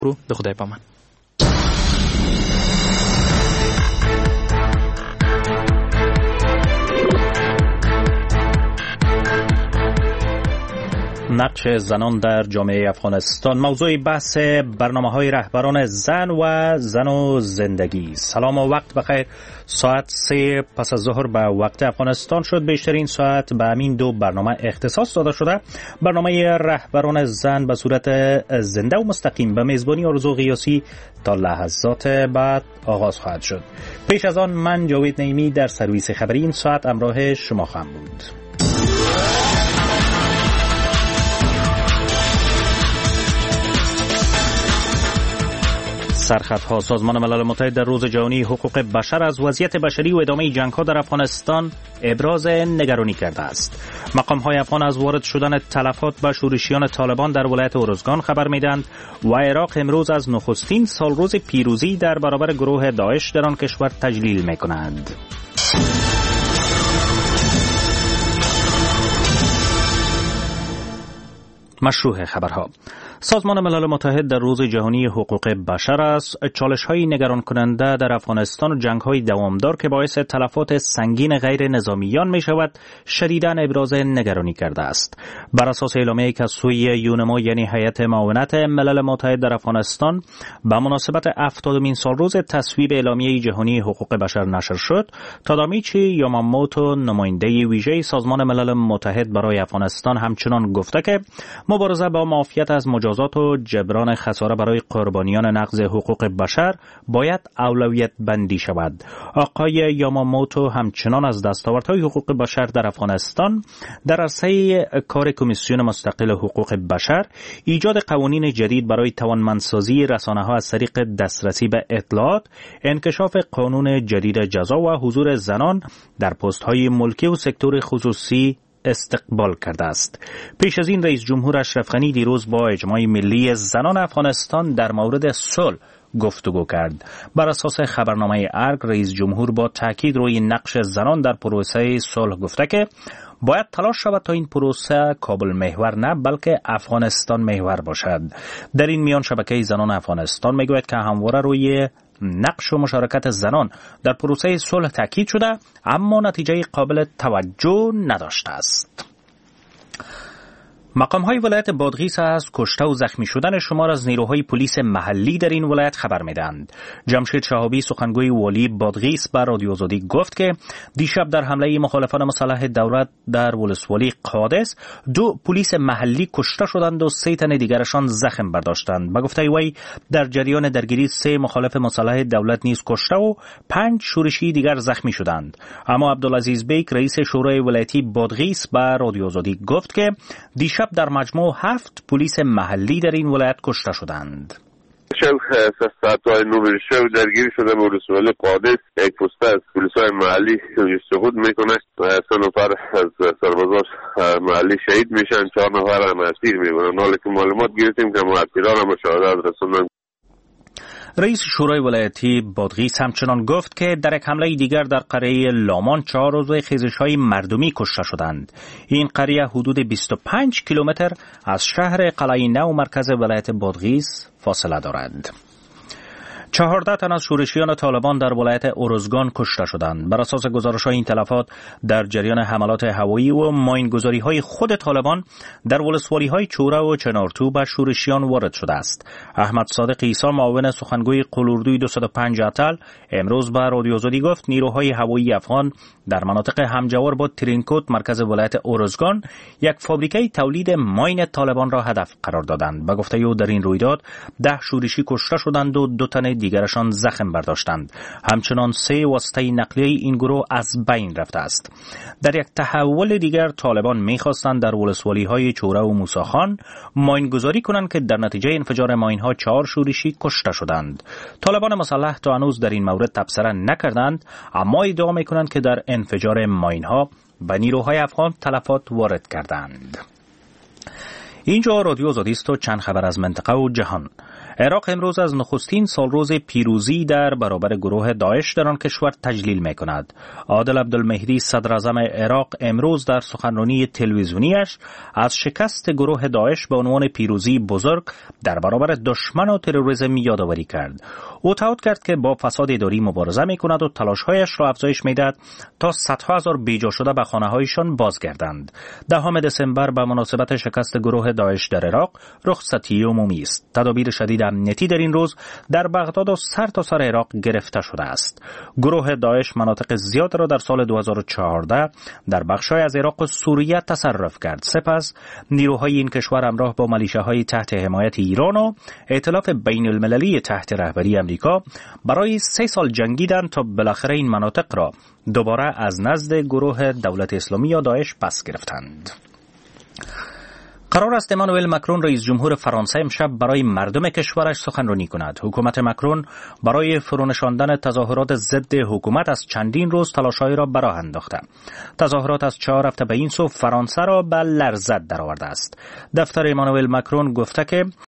رو به خدای پامان. نقش زنان در جامعه افغانستان موضوع بحث برنامه‌های رهبران زن و زندگی. سلام و وقت بخیر. ساعت 3 پس از ظهر به وقت افغانستان شد. بیشترین ساعت به همین دو برنامه اختصاص داده شده. برنامه رهبران زن به صورت زنده و مستقیم به میزبانی آرزو قیاسی تا لحظات بعد آغاز خواهد شد. پیش از آن من جاوید نعیمی در سرویس خبری این ساعت همراه شما خواهم بود. سرخطها سازمان ملل متحد در روز جهانی حقوق بشر از وضعیت بشری و ادامه جنگ‌ها در افغانستان ابراز نگرانی کرده است. مقام‌های افغان از وارد شدن تلفات به شورشیان طالبان در ولایت ارزگان خبر می‌دهند و عراق امروز از نخستین سالروز پیروزی در برابر گروه داعش در آن کشور تجلیل می‌کنند. مشروع خبرها. سازمان ملل متحد در روز جهانی حقوق بشر از چالش‌های نگران کننده در افغانستان و جنگ‌های دوامدار که باعث تلفات سنگین غیر نظامیان می‌شود شدیداً ابراز نگرانی کرده است. بر اساس اعلامیه‌ای که از سوی یونما یعنی هیئت معاونت ملل متحد در افغانستان به مناسبت 70مین سالروز تصویب اعلامیه جهانی حقوق بشر نشر شد، تادامیچی یاماموتو نماینده ویژه سازمان ملل متحد برای افغانستان همچنان گفته که مبارزه با معافیت از مجازات و جبران خساره برای قربانیان نقض حقوق بشر باید اولویت بندی شود. آقای یاماموتو همچنان از دستاوردهای حقوق بشر در افغانستان در عرصه کار کمیسیون مستقل حقوق بشر، ایجاد قوانین جدید برای توانمندسازی رسانه‌ها از طریق دسترسی به اطلاعات، انکشاف قانون جدید جزا و حضور زنان در پست‌های ملکی و سکتور خصوصی استقبال کرده است. پیش از این رئیس جمهور اشرف غنی دیروز با اجماع ملی زنان افغانستان در مورد صلح گفتگو کرد. بر اساس خبرنامه ارگ رئیس جمهور با تاکید روی نقش زنان در پروسه صلح گفته که باید تلاش شود تا این پروسه کابل محور نه بلکه افغانستان محور باشد. در این میان شبکه زنان افغانستان میگوید که همواره روی نقش و مشارکت زنان در پروسه صلح تاکید شده اما نتیجه قابل توجه نداشته است. مقام‌های ولایت بادغیس از کشته و زخمی شدن شمار از نیروهای پلیس محلی در این ولایت خبر می‌دهند. جمشید شهابی سخنگوی والی بادغیس به رادیو آزادی گفت که دیشب در حمله مخالفان مسلح دولت در ولسوالی قادس 2 پلیس محلی کشته شدند و 3 تن دیگرشان زخم برداشتند. به گفته وی در جریان درگیری 3 مخالف مسلح دولت نیز کشته و 5 شورشی دیگر زخمی شدند. اما عبدالعزیز بیک رئیس شورای ولایتی بادغیس به رادیو آزادی گفت که دیشب در مجموع 7 پلیس محلی در این ولایت کشته شدند. ساعت‌های 9 شب درگیری شده به ولسوالی قادس. یک پسته از پلیس‌های محلی سقوط میکنه. 3 نفر از سربازان محلی شهید میشن، 4 نفر هم اسیر میبرن. حالا که معلومات گرفتیم که اسیران هم شهادت رسوندن. رئیس شورای ولایتی بادغیس همچنان گفت که در یک حمله دیگر در قریه لامان 4 عضو خیزش‌های مردمی کشته شدند. این قریه حدود 25 کیلومتر از شهر قلعه نو مرکز ولایت بادغیس فاصله دارد. 14 تن از شورشیان طالبان در ولایت ارزگان کشته شدند. بر اساس گزارش‌های این تلفات در جریان حملات هوایی و ماینگذاری‌های خود طالبان در ولسوالی‌های چوره و چنارتو به شورشیان وارد شده است. احمد صادق عیسی معاون سخنگوی قلوردوی 205 اتل امروز به رادیو آزادی گفت نیروهای هوایی افغان در مناطق همجوار با ترینکوت مرکز ولایت ارزگان یک فابریکه تولید ماین طالبان را هدف قرار دادند. به گفته او در این رویداد 10 شورشی کشته شدند و 2 تن دیگرشان زخم برداشتند. همچنان 3 واسطه نقلیه این گروه از بین رفته است. در یک تحول دیگر طالبان می‌خواستند در ولسوالی‌های چوره و موساخان ماینگذاری کنند که در نتیجه انفجار ماین‌ها 4 شورشی کشته شدند. طالبان مسلح تا هنوز در این مورد تبصره نکردند اما ادعا می‌کنند که در انفجار ماین‌ها به نیروهای افغان تلفات وارد کردند. اینجا رادیو آزادی است و چند خبر از منطقه و جهان. عراق امروز از نخستین سالروز پیروزی در برابر گروه داعش در آن کشور تجلیل می‌کند. عادل عبدالمهدی صدراعظم عراق امروز در سخنرانی تلویزیونیش از شکست گروه داعش به عنوان پیروزی بزرگ در برابر دشمن و تروریسم یادآوری کرد. او تاکید کرد که با فساد اداری مبارزه می‌کند و تلاش‌هایش را افزایش می‌دهد تا صدها هزار بیجا شده به خانه‌هایشان بازگردند. 10 دسامبر به مناسبت شکست گروه داعش در عراق رخصتی عمومی است. تدابیر شدید امنیتی در این روز در بغداد و سرتاسر عراق گرفته شده است. گروه داعش مناطق زیاد را در سال 2014 در بخش‌های از عراق و سوریه تصرف کرد. سپس نیروهای این کشور همراه با ملیشه‌های تحت حمایت ایران و ائتلاف بین‌المللی تحت رهبری امریکا برای 3 سال جنگیدند تا بالاخره این مناطق را دوباره از نزد گروه دولت اسلامی یا داعش پس گرفتند. قرار است امانوئل مکرون رئیس جمهور فرانسه امشب برای مردم کشورش سخنرانی کند. حکومت مکرون برای فرونشاندن تظاهرات ضد حکومت از چندین روز تلاش‌هایی را به راه انداخته. تظاهرات از 4 هفته به این سو فرانسه را به لرزت درآورده است. دفتر امانوئل مکرون گفته که